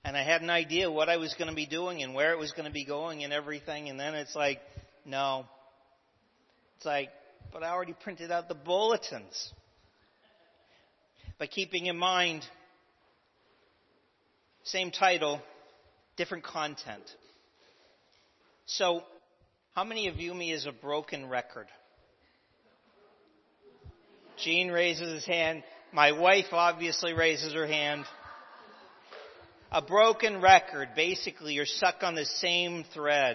And I had an idea what I was going to be doing and where it was going to be going and everything. And then it's like, no. It's like, but I already printed out the bulletins. But keeping in mind, same title, different content. So, how many view me as a broken record? Gene raises his hand. My wife obviously raises her hand. A broken record, basically, you're stuck on the same thread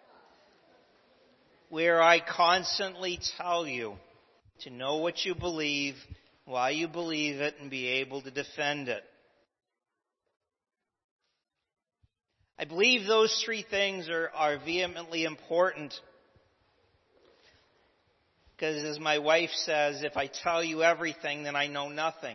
where I constantly tell you to know what you believe, why you believe it, and be able to defend it. I believe those three things are vehemently important because, as my wife says, if I tell you everything, then I know nothing.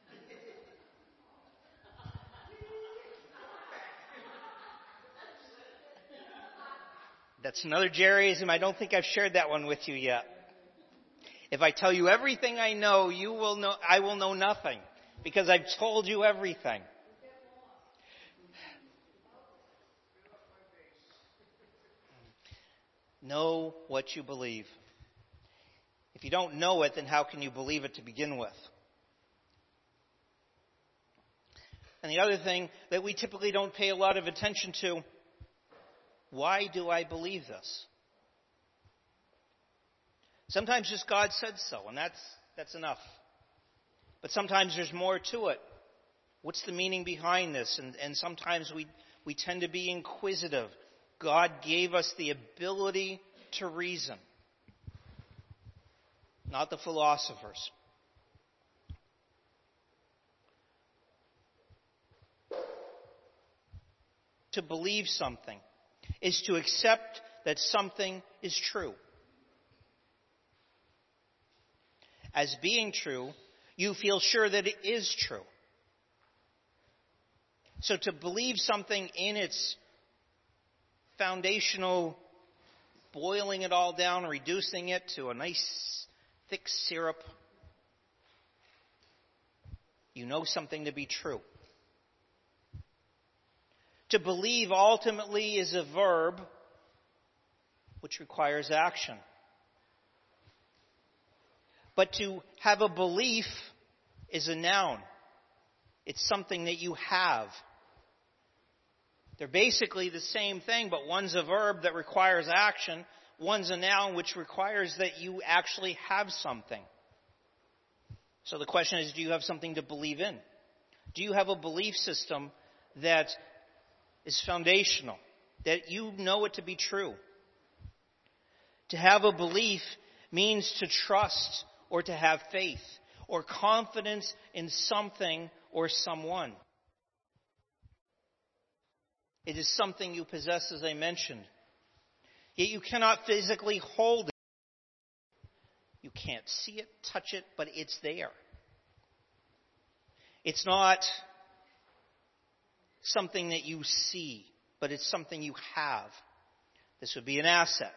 That's another Jerryism. I don't think I've shared that one with you yet. If I tell you everything I know, I will know nothing because I've told you everything. Know what you believe. If you don't know it, then how can you believe it to begin with? And the other thing that we typically don't pay a lot of attention to, why do I believe this? Sometimes just God said so, and that's enough. But sometimes there's more to it. What's the meaning behind this? And sometimes we tend to be inquisitive. God gave us the ability to reason, not the philosophers. To believe something is to accept that something is true. As being true, you feel sure that it is true. So to believe something in its foundational, boiling it all down, reducing it to a nice thick syrup, you know something to be true. To believe ultimately is a verb which requires action. But to have a belief is a noun. It's something that you have. They're basically the same thing, but one's a verb that requires action. One's a noun which requires that you actually have something. So the question is, do you have something to believe in? Do you have a belief system that is foundational, that you know it to be true? To have a belief means to trust or to have faith or confidence in something or someone. It is something you possess, as I mentioned. Yet you cannot physically hold it. You can't see it, touch it, but it's there. It's not something that you see, but it's something you have. This would be an asset.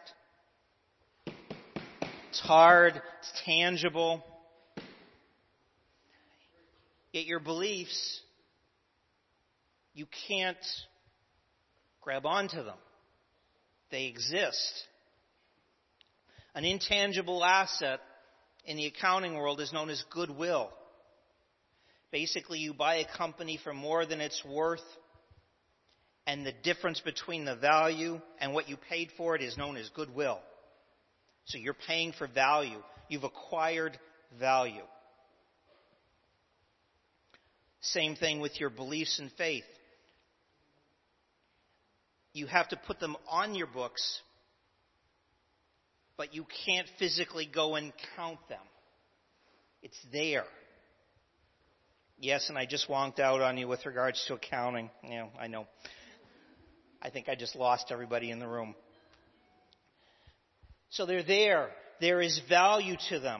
It's hard, it's tangible. Yet your beliefs, you can't grab onto them. They exist. An intangible asset in the accounting world is known as goodwill. Basically, you buy a company for more than it's worth, and the difference between the value and what you paid for it is known as goodwill. So you're paying for value. You've acquired value. Same thing with your beliefs and faith. You have to put them on your books, but you can't physically go and count them. It's there. Yes, and I just wonked out on you with regards to accounting. Yeah, I know. I think I just lost everybody in the room. So they're there. There is value to them.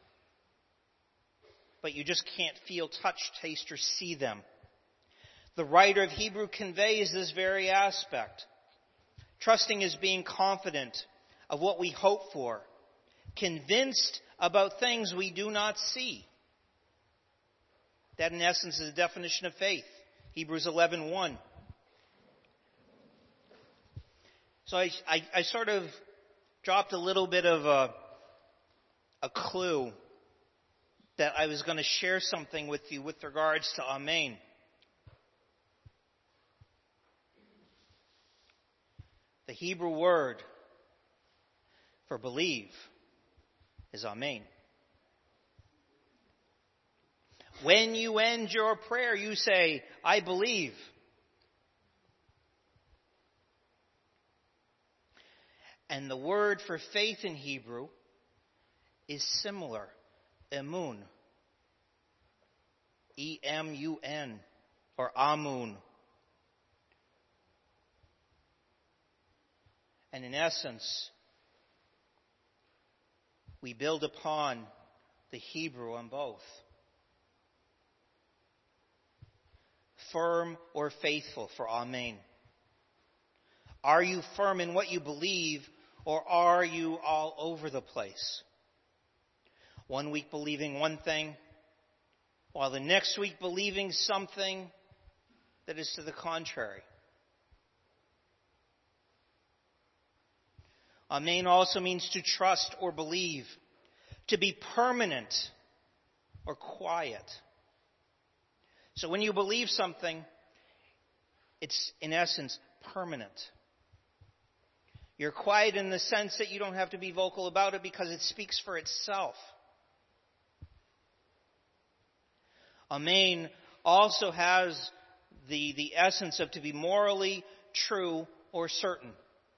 But you just can't feel, touch, taste, or see them. The writer of Hebrew conveys this very aspect. Trusting is being confident of what we hope for, convinced about things we do not see. That, in essence, is the definition of faith. Hebrews 11:1. So I sort of dropped a little bit of a clue that I was going to share something with you with regards to Amen. The Hebrew word for believe is Amen. When you end your prayer, you say, I believe. And the word for faith in Hebrew is similar. Emun. E-M-U-N. Or Amun. And in essence, we build upon the Hebrew on both. Firm or faithful for Amen. Are you firm in what you believe, or are you all over the place? One week believing one thing, while the next week believing something that is to the contrary. Amen also means to trust or believe, to be permanent or quiet. So when you believe something, it's in essence permanent. You're quiet in the sense that you don't have to be vocal about it because it speaks for itself. Amen also has the essence of to be morally true or certain.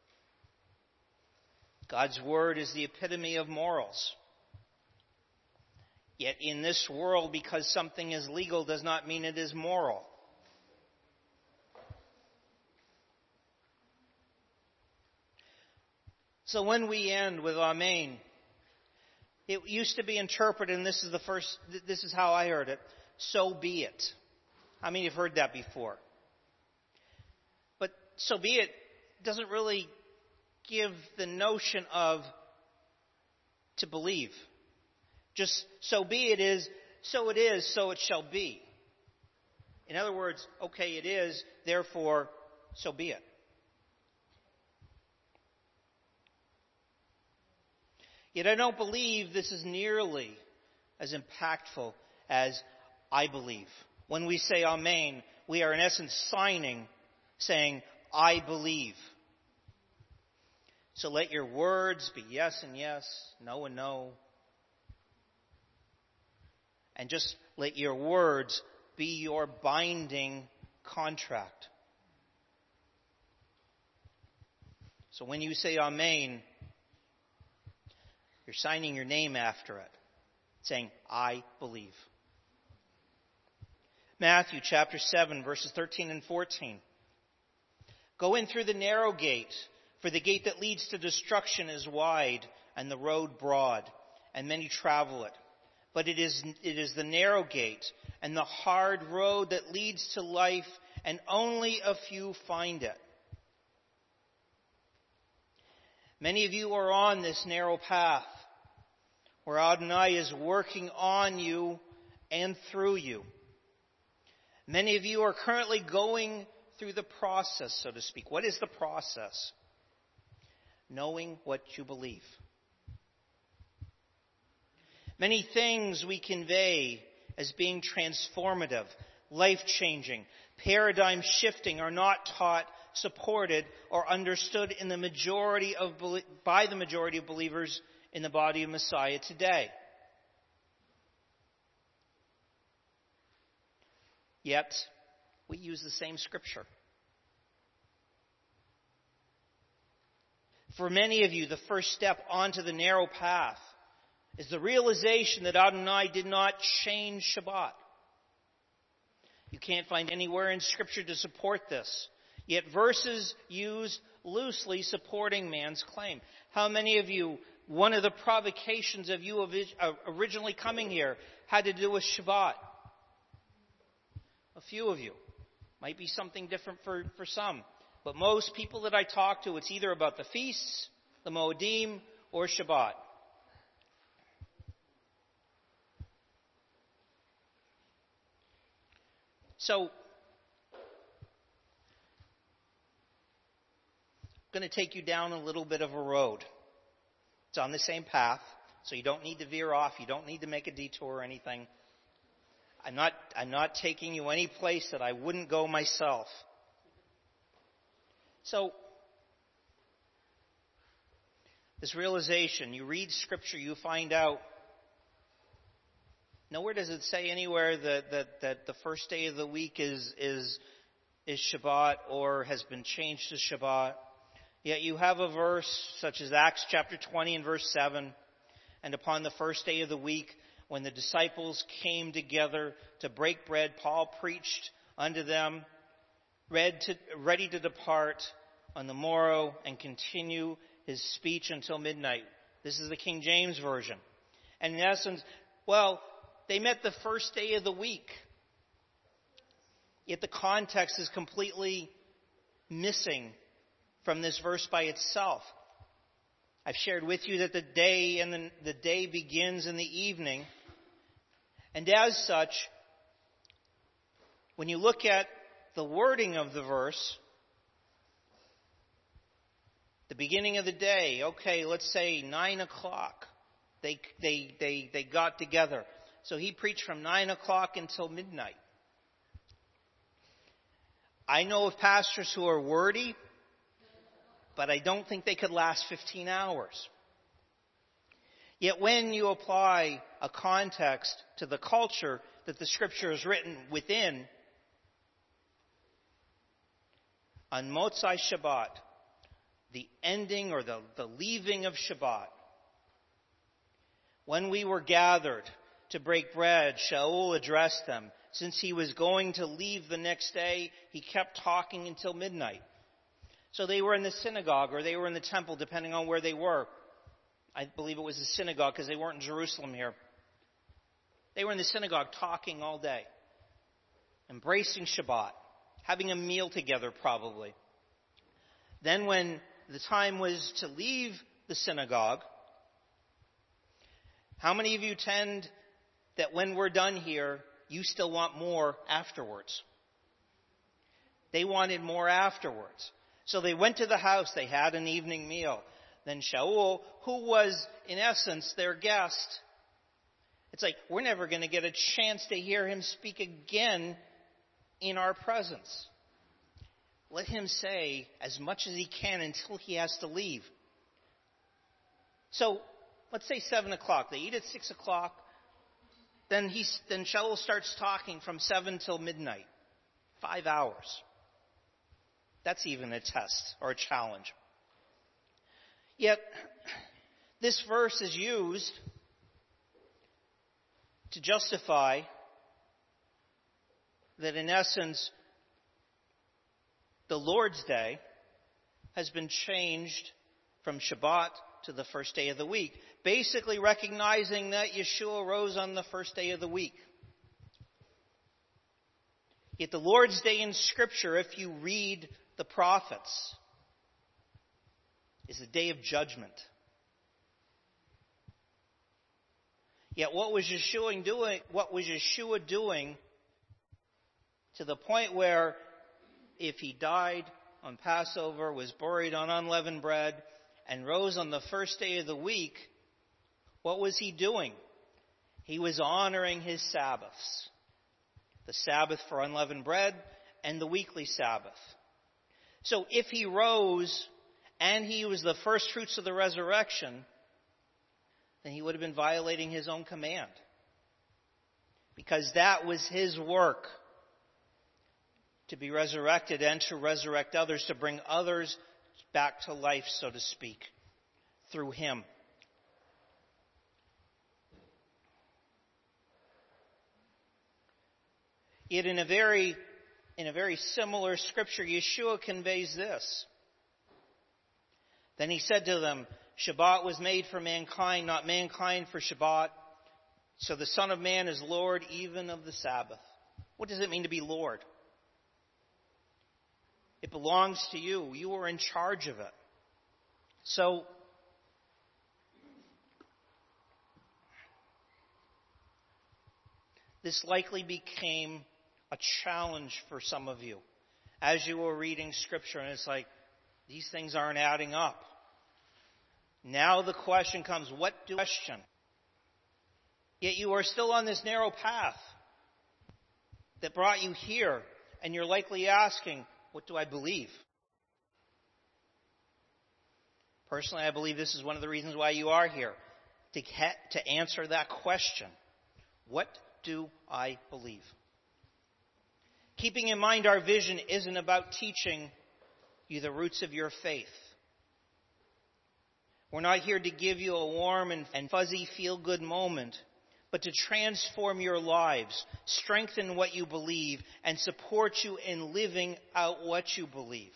God's word is the epitome of morals. Yet in this world, because something is legal does not mean it is moral. So when we end with Amen, it used to be interpreted, and this is how I heard it, so be it. How many have heard that before? But so be it doesn't really give the notion of to believe. Just so be it is, so it shall be. In other words, okay, it is, therefore, so be it. Yet I don't believe this is nearly as impactful as I believe. When we say Amen, we are in essence saying, I believe. So let your words be yes and yes, no and no. And just let your words be your binding contract. So when you say Amen, you're signing your name after it, saying, I believe. Matthew chapter 7, verses 13 and 14. Go in through the narrow gate, for the gate that leads to destruction is wide, and the road broad, and many travel it. But it is the narrow gate and the hard road that leads to life, and only a few find it. Many of you are on this narrow path, where Adonai is working on you and through you. Many of you are currently going through the process, so to speak. What is the process? Knowing what you believe. Many things we convey as being transformative, life-changing, paradigm-shifting are not taught, supported, or understood by the majority of believers in the body of Messiah today. Yet, we use the same scripture. For many of you, the first step onto the narrow path is the realization that Adonai did not change Shabbat. You can't find anywhere in Scripture to support this. Yet verses used loosely supporting man's claim. How many of you, one of the provocations of you originally coming here had to do with Shabbat? A few of you. Might be something different for some. But most people that I talk to, it's either about the feasts, the Moedim, or Shabbat. So, I'm going to take you down a little bit of a road. It's on the same path, so you don't need to veer off. You don't need to make a detour or anything. I'm not taking you any place that I wouldn't go myself. So, this realization, you read Scripture, you find out, nowhere does it say anywhere that the first day of the week is Shabbat or has been changed to Shabbat. Yet you have a verse such as Acts chapter 20 and verse 7, and upon the first day of the week, when the disciples came together to break bread, Paul preached unto them, ready to depart on the morrow and continue his speech until midnight. This is the King James Version. And in essence, they met the first day of the week. Yet the context is completely missing from this verse by itself. I've shared with you that the day begins in the evening. And as such, when you look at the wording of the verse, the beginning of the day, okay, let's say 9 o'clock, they got together. So he preached from 9 o'clock until midnight. I know of pastors who are wordy, but I don't think they could last 15 hours. Yet when you apply a context to the culture that the Scripture is written within, on Motzai Shabbat, the ending or the leaving of Shabbat, when we were gathered to break bread, Shaul addressed them. Since he was going to leave the next day, he kept talking until midnight. So they were in the synagogue or they were in the temple, depending on where they were. I believe it was the synagogue because they weren't in Jerusalem here. They were in the synagogue talking all day, embracing Shabbat, having a meal together probably. Then when the time was to leave the synagogue, how many of you tend that when we're done here, you still want more afterwards? They wanted more afterwards. So they went to the house, they had an evening meal. Then Shaul, who was in essence their guest, it's like, we're never going to get a chance to hear him speak again in our presence. Let him say as much as he can until he has to leave. So, let's say 7 o'clock. They eat at 6 o'clock. Then Shaul starts talking from 7 till midnight. 5 hours. That's even a test or a challenge. Yet, this verse is used to justify that in essence, the Lord's Day has been changed from Shabbat to the first day of the week, basically recognizing that Yeshua rose on the first day of the week. Yet the Lord's Day in Scripture, if you read the prophets, is the day of judgment. Yet what was Yeshua doing to the point where if he died on Passover, was buried on unleavened bread, and rose on the first day of the week, what was he doing? He was honoring his Sabbaths. The Sabbath for unleavened bread and the weekly Sabbath. So if he rose and he was the first fruits of the resurrection, then he would have been violating his own command. Because that was his work, to be resurrected and to resurrect others, to bring others back to life, so to speak, through him. Yet in a very similar scripture, Yeshua conveys this. Then he said to them, Shabbat was made for mankind, not mankind for Shabbat. So the Son of Man is Lord even of the Sabbath. What does it mean to be Lord? It belongs to you. You are in charge of it. So, this likely became a challenge for some of you as you were reading Scripture. And it's like, These things aren't adding up. Now the question comes, what do you question? Yet you are still on this narrow path that brought you here, and you're likely asking, what do I believe? Personally, I believe this is one of the reasons why you are here, to answer that question. What do I believe? Keeping in mind our vision isn't about teaching you the roots of your faith. We're not here to give you a warm and fuzzy feel-good moment, but to transform your lives, strengthen what you believe, and support you in living out what you believe.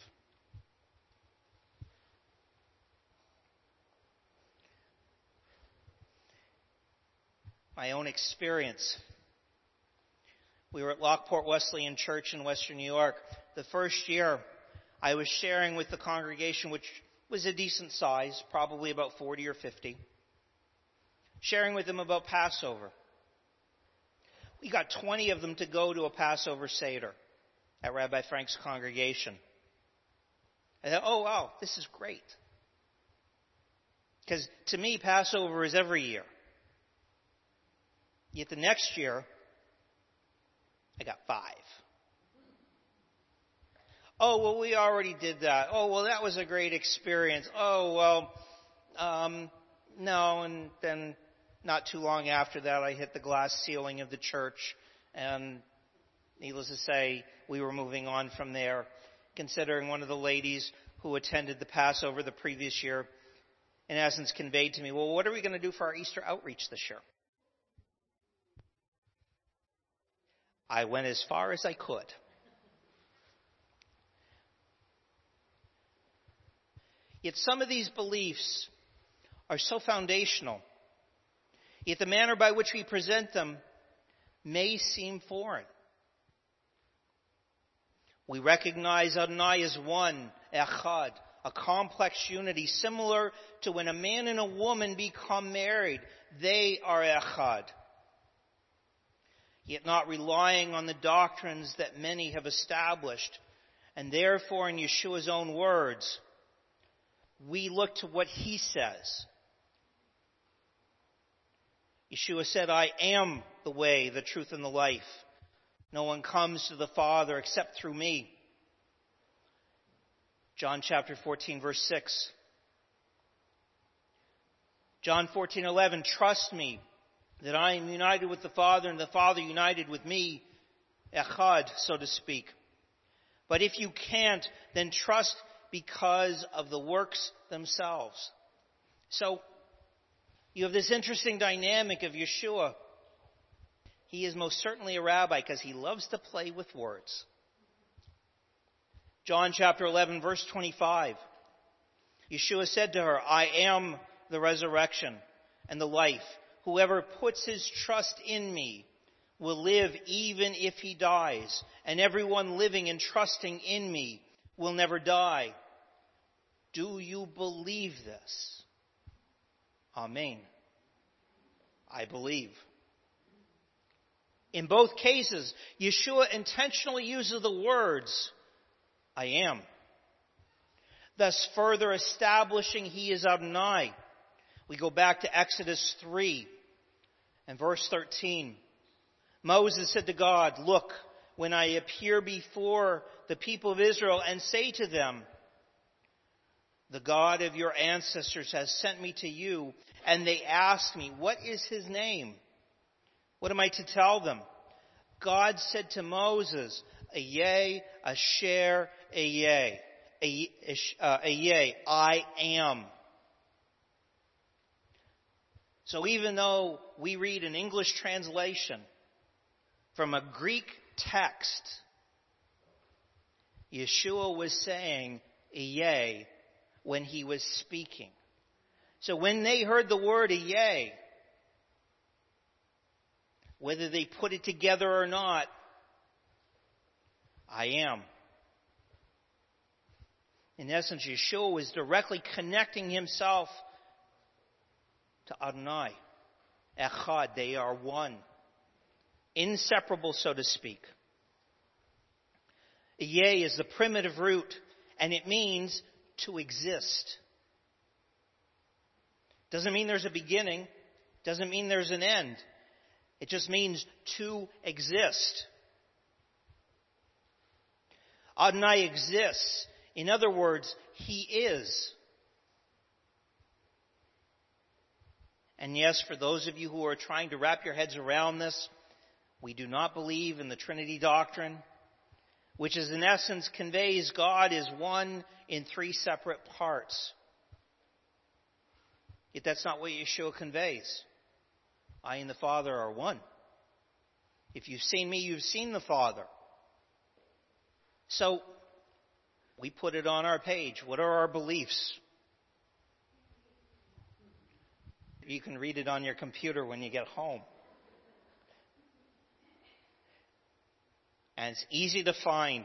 My own experience. We were at Lockport Wesleyan Church in Western New York. The first year, I was sharing with the congregation, which was a decent size, probably about 40 or 50, sharing with them about Passover. We got 20 of them to go to a Passover Seder at Rabbi Frank's congregation. I thought, oh wow, this is great. Because to me, Passover is every year. Yet the next year, I got 5. Oh, well, we already did that. Oh, well, that was a great experience. Oh, well, no. And then not too long after that, I hit the glass ceiling of the church. And needless to say, we were moving on from there, considering one of the ladies who attended the Passover the previous year, in essence, conveyed to me, well, what are we going to do for our Easter outreach this year? I went as far as I could. Yet some of these beliefs are so foundational, yet the manner by which we present them may seem foreign. We recognize Adonai as one, Echad, a complex unity, similar to when a man and a woman become married. They are Echad. Yet not relying on the doctrines that many have established, and therefore, in Yeshua's own words, we look to what he says. Yeshua said, I am the way, the truth, and the life. No one comes to the Father except through me. John chapter 14, verse 6. John 14:11, trust me that I am united with the Father and the Father united with me, Echad, so to speak. But if you can't, then trust because of the works themselves. So, you have this interesting dynamic of Yeshua. He is most certainly a rabbi because he loves to play with words. John chapter 11, verse 25. Yeshua said to her, I am the resurrection and the life. Whoever puts his trust in me will live even if he dies. And everyone living and trusting in me will never die. Do you believe this? Amen. I believe. In both cases, Yeshua intentionally uses the words, I am, thus further establishing he is Adonai. We go back to Exodus 3 and verse 13. Moses said to God, look, when I appear before the people of Israel and say to them, the God of your ancestors has sent me to you, and they ask me, what is his name? What am I to tell them? God said to Moses, Ayeh, Asher, Ayeh, Ayeh, I am. So even though we read an English translation from a Greek text, Yeshua was saying, Ayeh, when he was speaking. So when they heard the word Ayeh, whether they put it together or not, I am. In essence, Yeshua was directly connecting himself to Adonai. Echad, they are one. Inseparable, so to speak. Ayeh is the primitive root, and it means to exist. Doesn't mean there's a beginning. Doesn't mean there's an end. It just means to exist. Adonai exists. In other words, He is. And yes, for those of you who are trying to wrap your heads around this, we do not believe in the Trinity doctrine, which is in essence conveys God is one in three separate parts. Yet that's not what Yeshua conveys. I and the Father are one. If you've seen me, you've seen the Father. So, we put it on our page. What are our beliefs? You can read it on your computer when you get home. And it's easy to find.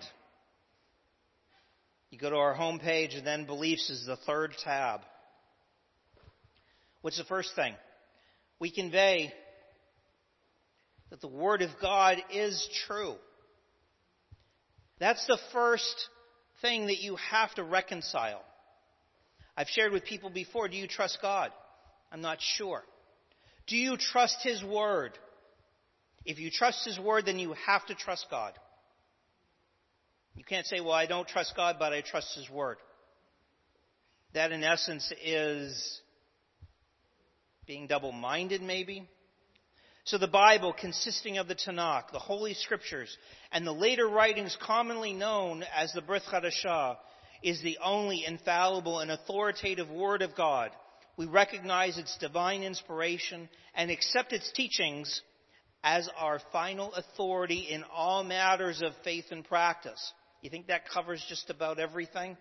You go to our homepage, and then Beliefs is the third tab. What's the first thing? We convey that the Word of God is true. That's the first thing that you have to reconcile. I've shared with people before, do you trust God? I'm not sure. Do you trust His Word? If you trust His Word, then you have to trust God. You can't say, well, I don't trust God, but I trust His Word. That, in essence, is being double-minded, maybe. So the Bible, consisting of the Tanakh, the Holy Scriptures, and the later writings commonly known as the Brit Chadashah, is the only infallible and authoritative Word of God. We recognize its divine inspiration and accept its teachings as our final authority in all matters of faith and practice. You think that covers just about everything?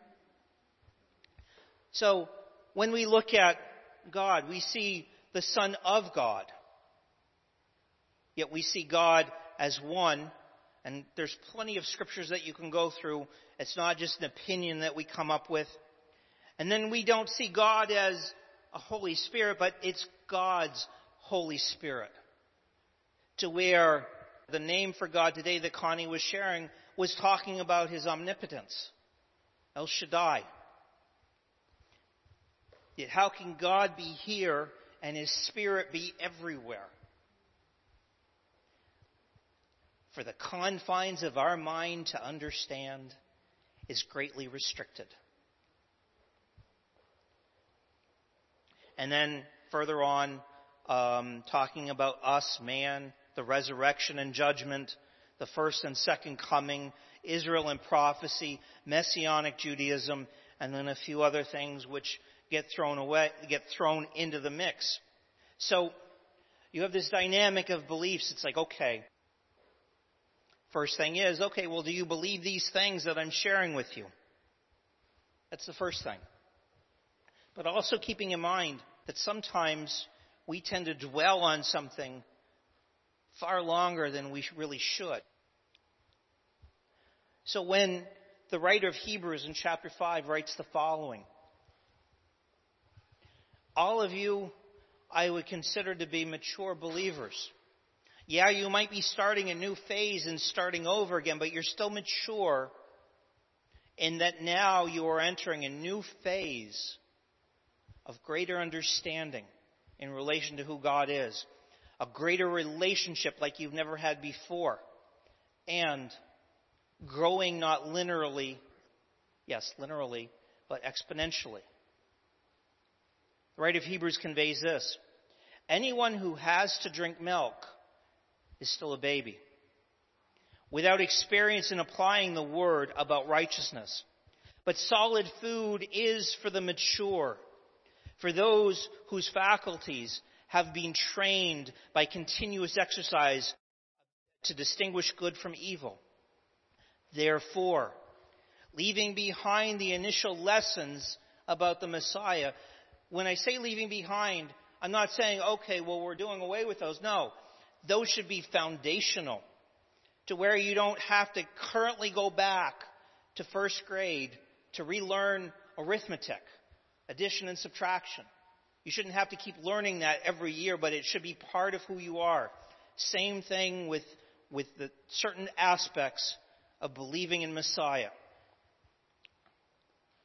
So, when we look at God, we see the Son of God. Yet we see God as one, and there's plenty of scriptures that you can go through. It's not just an opinion that we come up with. And then we don't see God as a Holy Spirit, but it's God's Holy Spirit. To where the name for God today that Connie was sharing was talking about His omnipotence. El Shaddai. Yet how can God be here and His Spirit be everywhere? For the confines of our mind to understand is greatly restricted. And then further on, talking about us, man, the resurrection and judgment, the first and second coming, Israel and prophecy, Messianic Judaism, and then a few other things which get thrown into the mix. So you have this dynamic of beliefs. It's like, okay, first thing is, okay, well, do you believe these things that I'm sharing with you? That's the first thing. But also keeping in mind that sometimes we tend to dwell on something far longer than we really should. So when the writer of Hebrews in chapter 5 writes the following, all of you I would consider to be mature believers. Yeah, you might be starting a new phase and starting over again, but you're still mature in that now you are entering a new phase of greater understanding in relation to who God is, a greater relationship like you've never had before, and growing not linearly, yes, linearly, but exponentially. The writer of Hebrews conveys this: anyone who has to drink milk is still a baby, without experience in applying the word about righteousness. But solid food is for the mature, for those whose faculties have been trained by continuous exercise to distinguish good from evil. Therefore, leaving behind the initial lessons about the Messiah, when I say leaving behind, I'm not saying, okay, well, we're doing away with those. No, those should be foundational to where you don't have to currently go back to first grade to relearn arithmetic, addition and subtraction. You shouldn't have to keep learning that every year, but it should be part of who you are. Same thing with the certain aspects of believing in Messiah.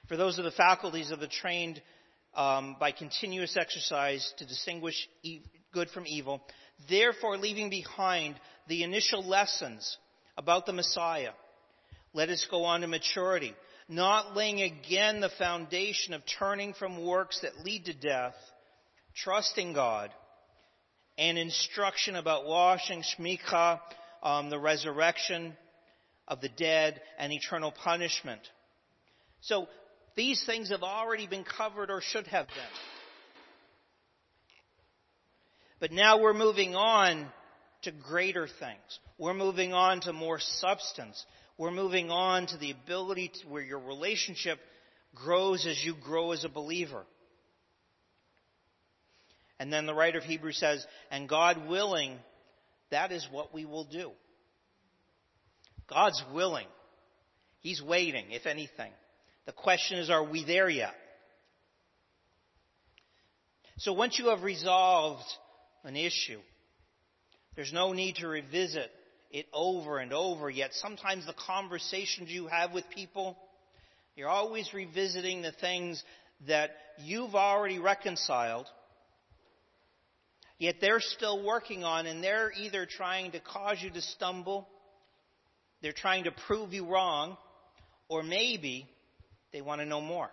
For those are the faculties of the trained by continuous exercise to distinguish good from evil. Therefore, leaving behind the initial lessons about the Messiah, let us go on to maturity, not laying again the foundation of turning from works that lead to death, trusting God, and instruction about washing, shmicha, the resurrection of the dead, and eternal punishment. So these things have already been covered or should have been. But now we're moving on to greater things. We're moving on to more substance. We're moving on to the ability to where your relationship grows as you grow as a believer. And then the writer of Hebrews says, and God willing, that is what we will do. God's willing. He's waiting, if anything. The question is, are we there yet? So once you have resolved an issue, there's no need to revisit it over and over. Yet sometimes the conversations you have with people, you're always revisiting the things that you've already reconciled, yet they're still working on, and they're either trying to cause you to stumble, they're trying to prove you wrong, or maybe they want to know more.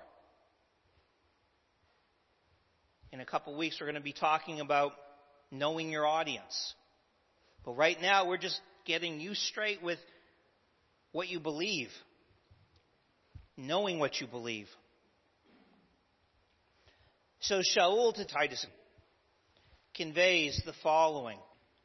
In a couple weeks, we're going to be talking about knowing your audience. But right now, we're just getting you straight with what you believe. Knowing what you believe. So Shaul to Titus conveys the following.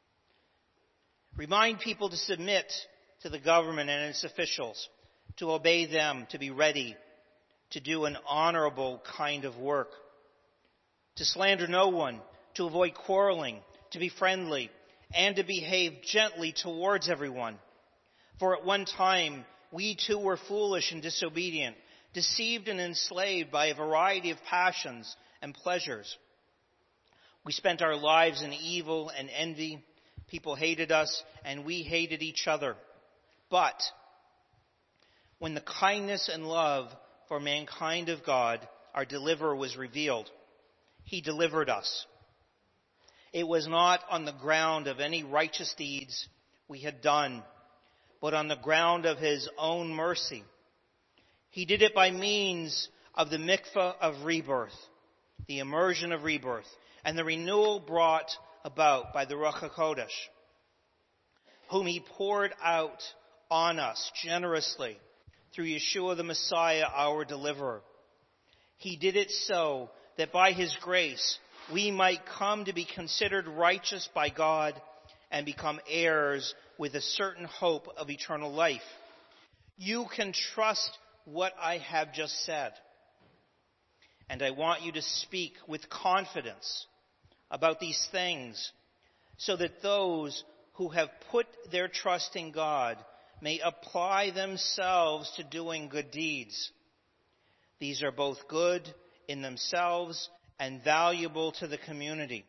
Remind people to submit to the government and its officials, to obey them, to be ready, to do an honorable kind of work, to slander no one, to avoid quarreling, to be friendly, and to behave gently towards everyone. For at one time we too were foolish and disobedient, deceived and enslaved by a variety of passions and pleasures. We spent our lives in evil and envy. People hated us, and we hated each other. But when the kindness and love for mankind of God, our deliverer, was revealed, he delivered us. It was not on the ground of any righteous deeds we had done, but on the ground of his own mercy. He did it by means of the mikvah of rebirth, the immersion of rebirth, and the renewal brought about by the Ruach HaKodesh, whom he poured out on us generously through Yeshua the Messiah, our deliverer. He did it so that by his grace we might come to be considered righteous by God and become heirs with a certain hope of eternal life. You can trust what I have just said. And I want you to speak with confidence about these things so that those who have put their trust in God may apply themselves to doing good deeds. These are both good in themselves and valuable to the community.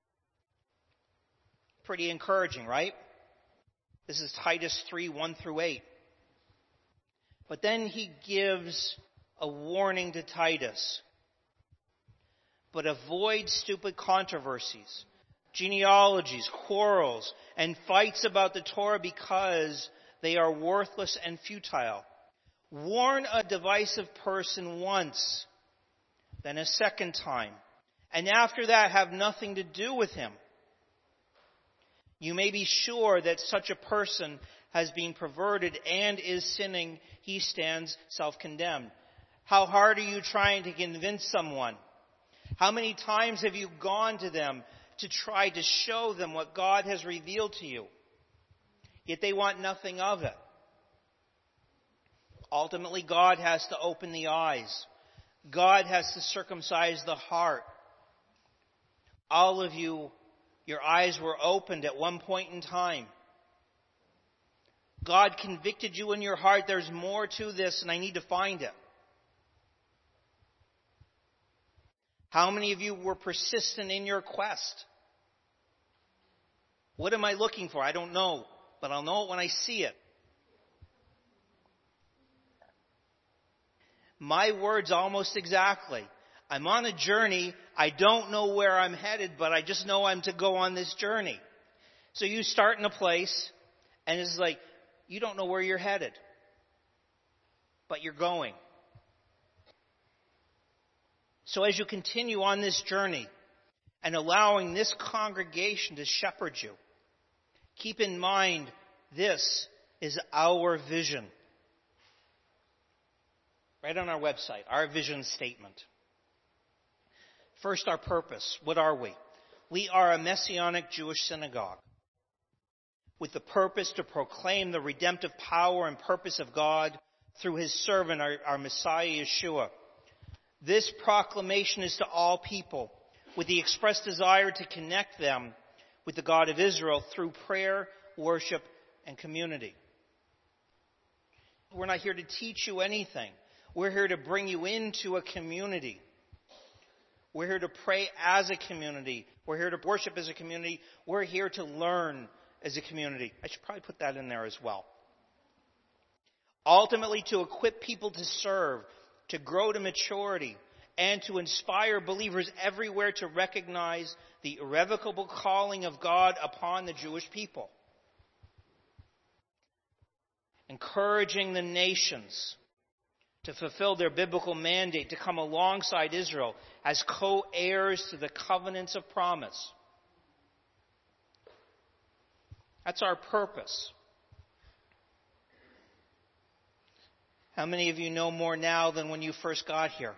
Pretty encouraging, right? This is Titus 3, 1 through 8. But then he gives a warning to Titus. But avoid stupid controversies, genealogies, quarrels, and fights about the Torah because they are worthless and futile. Warn a divisive person once, then a second time, and after that have nothing to do with him. You may be sure that such a person has been perverted and is sinning. He stands self-condemned. How hard are you trying to convince someone? How many times have you gone to them to try to show them what God has revealed to you? Yet they want nothing of it. Ultimately, God has to open the eyes. God has to circumcise the heart. All of you, your eyes were opened at one point in time. God convicted you in your heart. There's more to this, and I need to find it. How many of you were persistent in your quest? What am I looking for? I don't know, but I'll know it when I see it. My words almost exactly. I'm on a journey. I don't know where I'm headed, but I just know I'm to go on this journey. So you start in a place, and it's like, you don't know where you're headed, but you're going. So as you continue on this journey and allowing this congregation to shepherd you, keep in mind this is our vision. Right on our website, our vision statement. First, our purpose. What are we? We are a Messianic Jewish synagogue with the purpose to proclaim the redemptive power and purpose of God through His servant, our Messiah, Yeshua. This proclamation is to all people with the express desire to connect them with the God of Israel through prayer, worship, and community. We're not here to teach you anything. We're here to bring you into a community. We're here to pray as a community. We're here to worship as a community. We're here to learn as a community. I should probably put that in there as well. Ultimately, to equip people to serve, to grow to maturity, and to inspire believers everywhere to recognize the irrevocable calling of God upon the Jewish people. Encouraging the nations to fulfill their biblical mandate to come alongside Israel as co-heirs to the covenants of promise. That's our purpose. How many of you know more now than when you first got here?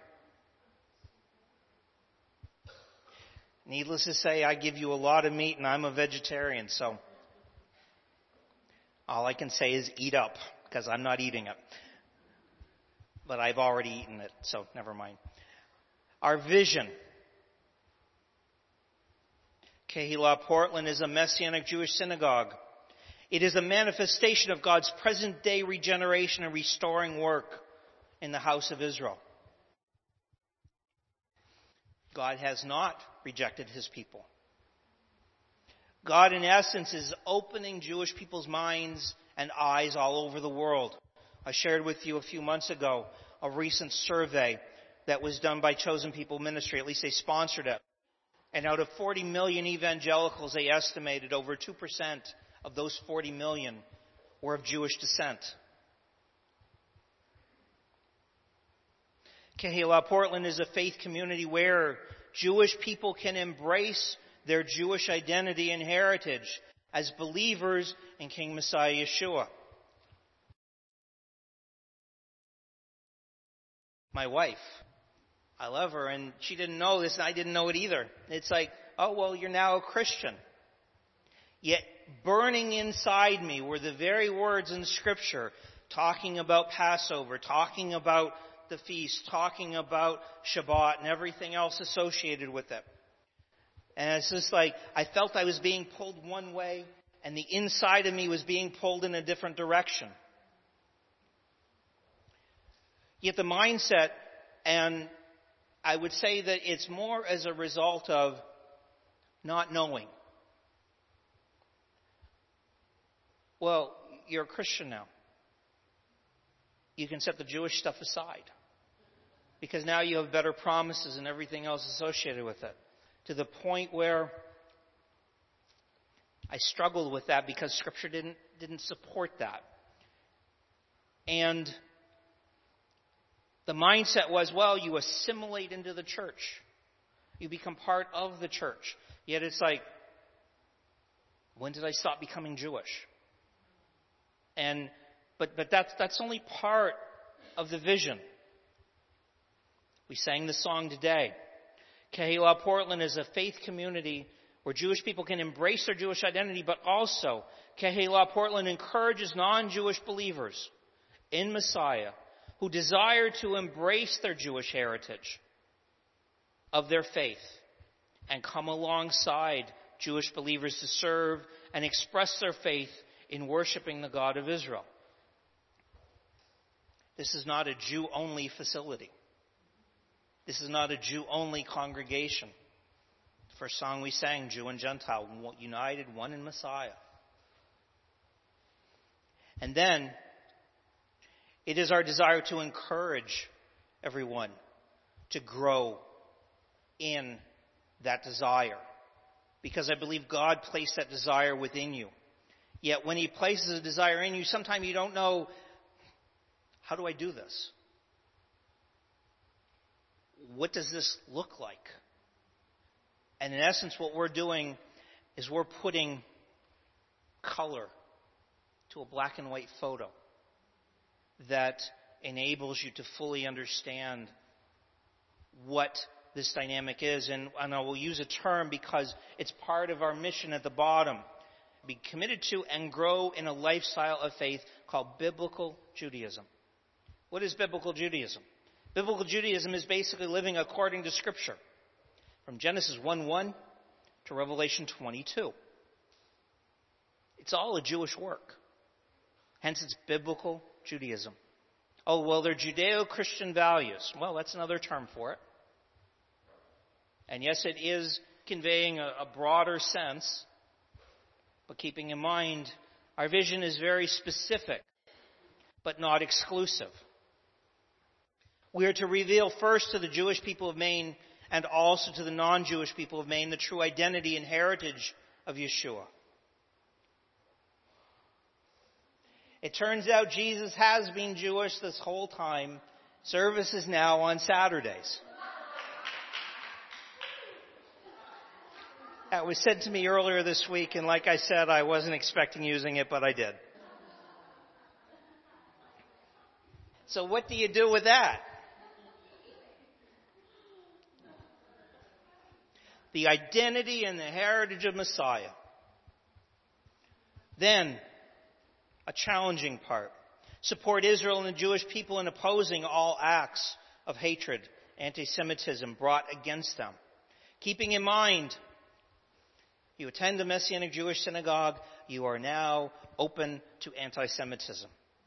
Needless to say, I give you a lot of meat and I'm a vegetarian, so all I can say is eat up, because I'm not eating it. But I've already eaten it, so never mind. Our vision. Kehillah Portland is a Messianic Jewish synagogue. It is a manifestation of God's present-day regeneration and restoring work in the house of Israel. God has not rejected His people. God, in essence, is opening Jewish people's minds and eyes all over the world. I shared with you a few months ago a recent survey that was done by Chosen People Ministry. At least they sponsored it. And out of 40 million evangelicals, they estimated over 2% of those 40 million were of Jewish descent. Kehillah Portland is a faith community where Jewish people can embrace their Jewish identity and heritage as believers in King Messiah Yeshua. My wife, I love her, and she didn't know this, and I didn't know it either. It's like, oh, well, you're now a Christian. Yet burning inside me were the very words in Scripture talking about Passover, talking about the feast, talking about Shabbat and everything else associated with it. And it's just like I felt I was being pulled one way and the inside of me was being pulled in a different direction. Yet the mindset, and I would say that it's more as a result of not knowing. Well, you're a Christian now. You can set the Jewish stuff aside. Because now you have better promises and everything else associated with it. To the point where I struggled with that because Scripture didn't support that. And the mindset was, well, you assimilate into the church. You become part of the church. Yet it's like, when did I stop becoming Jewish? But that's only part of the vision. We sang the song today. Kehillah Portland is a faith community where Jewish people can embrace their Jewish identity, but also Kehillah Portland encourages non-Jewish believers in Messiah who desire to embrace their Jewish heritage of their faith and come alongside Jewish believers to serve and express their faith in worshiping the God of Israel. This is not a Jew-only facility. This is not a Jew-only congregation. The first song we sang, Jew and Gentile, united, one in Messiah. And then, it is our desire to encourage everyone, to grow in that desire. Because I believe God placed that desire within you. Yet when He places a desire in you, sometimes you don't know, how do I do this? What does this look like? And in essence, what we're doing is we're putting color to a black and white photo that enables you to fully understand what this dynamic is. And I will use a term because it's part of our mission at the bottom. Be committed to and grow in a lifestyle of faith called Biblical Judaism. What is Biblical Judaism? Biblical Judaism is basically living according to Scripture. From Genesis 1:1 to Revelation 22. It's all a Jewish work. Hence it's Biblical Judaism. Oh, well, they're Judeo-Christian values. Well, that's another term for it. And yes, it is conveying a broader sense, but keeping in mind, our vision is very specific, but not exclusive. We are to reveal first to the Jewish people of Maine and also to the non-Jewish people of Maine the true identity and heritage of Yeshua. It turns out Jesus has been Jewish this whole time. Service is now on Saturdays. That was said to me earlier this week, and like I said, I wasn't expecting using it, but I did. So what do you do with that? The identity and the heritage of Messiah. Then, a challenging part. Support Israel and the Jewish people in opposing all acts of hatred, anti-Semitism brought against them. Keeping in mind, you attend a Messianic Jewish synagogue, you are now open to anti-Semitism.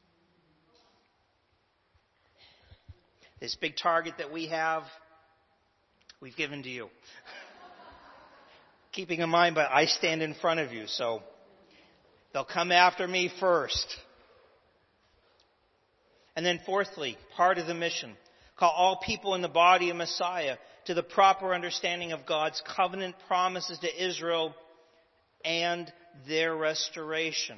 This big target that we have, we've given to you. Keeping in mind, but I stand in front of you, so they'll come after me first. And then fourthly, part of the mission, call all people in the body of Messiah to the proper understanding of God's covenant promises to Israel and their restoration.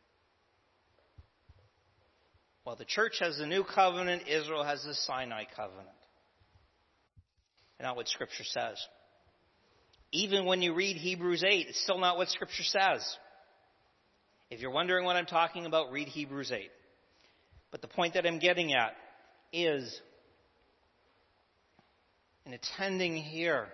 Well, the church has the new covenant, Israel has the Sinai covenant. And not what Scripture says. Even when you read Hebrews 8, it's still not what Scripture says. If you're wondering what I'm talking about, read Hebrews 8. But the point that I'm getting at is, in attending here,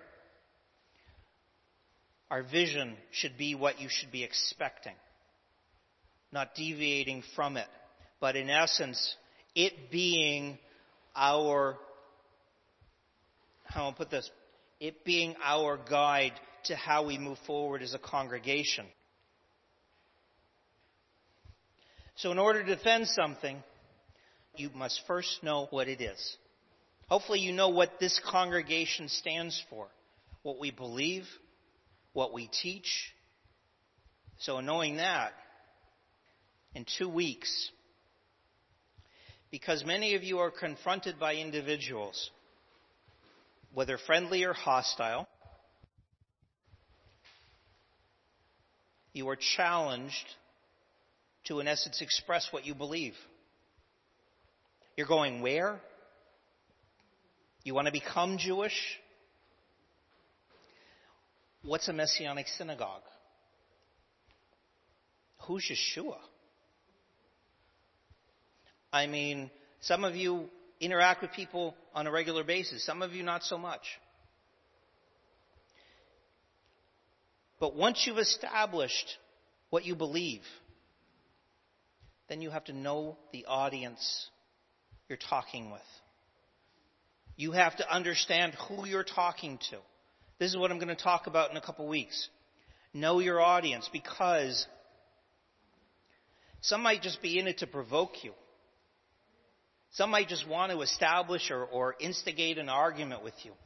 our vision should be what you should be expecting, not deviating from it, but in essence, it being our, how I'll put this, it being our guide to how we move forward as a congregation. So in order to defend something, you must first know what it is. Hopefully you know what this congregation stands for, what we believe, what we teach. So knowing that, in 2 weeks, because many of you are confronted by individuals, whether friendly or hostile, you are challenged to, in essence, express what you believe. You're going where? You want to become Jewish? What's a Messianic synagogue? Who's Yeshua? I mean, some of you interact with people on a regular basis. Some of you not so much. But once you've established what you believe, then you have to know the audience you're talking with. You have to understand who you're talking to. This is what I'm going to talk about in a couple weeks. Know your audience, because some might just be in it to provoke you. Some might just want to establish or instigate an argument with you.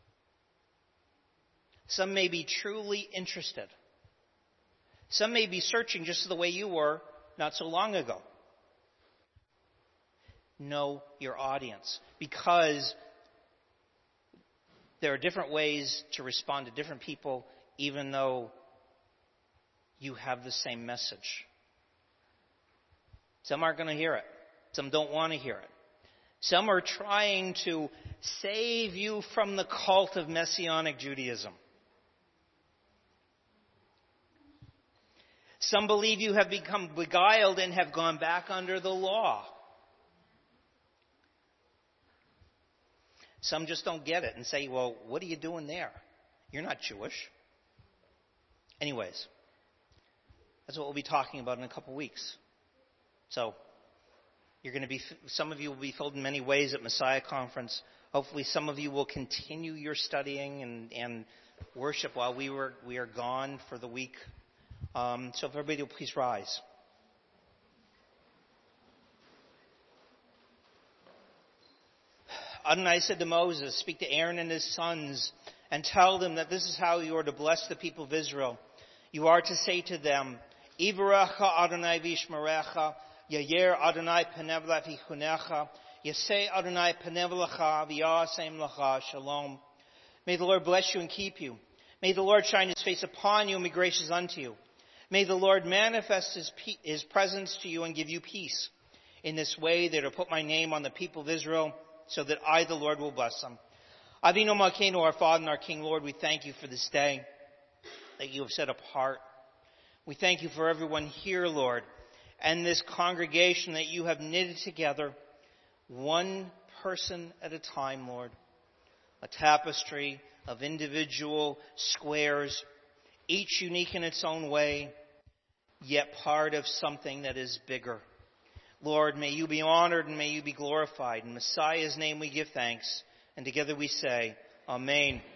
Some may be truly interested. Some may be searching just the way you were not so long ago. know your audience, because there are different ways to respond to different people, even though you have the same message. Some aren't going to hear it. Some don't want to hear it. Some are trying to save you from the cult of Messianic Judaism. Some believe you have become beguiled and have gone back under the law. Some just don't get it and say, well, what are you doing there? You're not Jewish. Anyways, that's what we'll be talking about in a couple weeks. So, some of you will be filled in many ways at Messiah Conference. Hopefully some of you will continue your studying and worship while we are gone for the week. So if everybody will please rise. Adonai said to Moses, speak to Aaron and his sons and tell them that this is how you are to bless the people of Israel. You are to say to them, Yivarecha Adonai v'yishmerecha, Yair Adonai panev v'yichunecha, Yaseh Adonai panev lecha v'yasem lecha shalom. May the Lord bless you and keep you. May the Lord shine his face upon you and be gracious unto you. May the Lord manifest his presence to you and give you peace. In this way they will put my name on the people of Israel, so that I, the Lord, will bless them. Avinu Malkeinu, our Father and our King, Lord, we thank you for this day that you have set apart. We thank you for everyone here, Lord, and this congregation that you have knitted together, one person at a time, Lord. A tapestry of individual squares, each unique in its own way, yet part of something that is bigger. Lord, may you be honored and may you be glorified. In Messiah's name we give thanks, and together we say, Amen.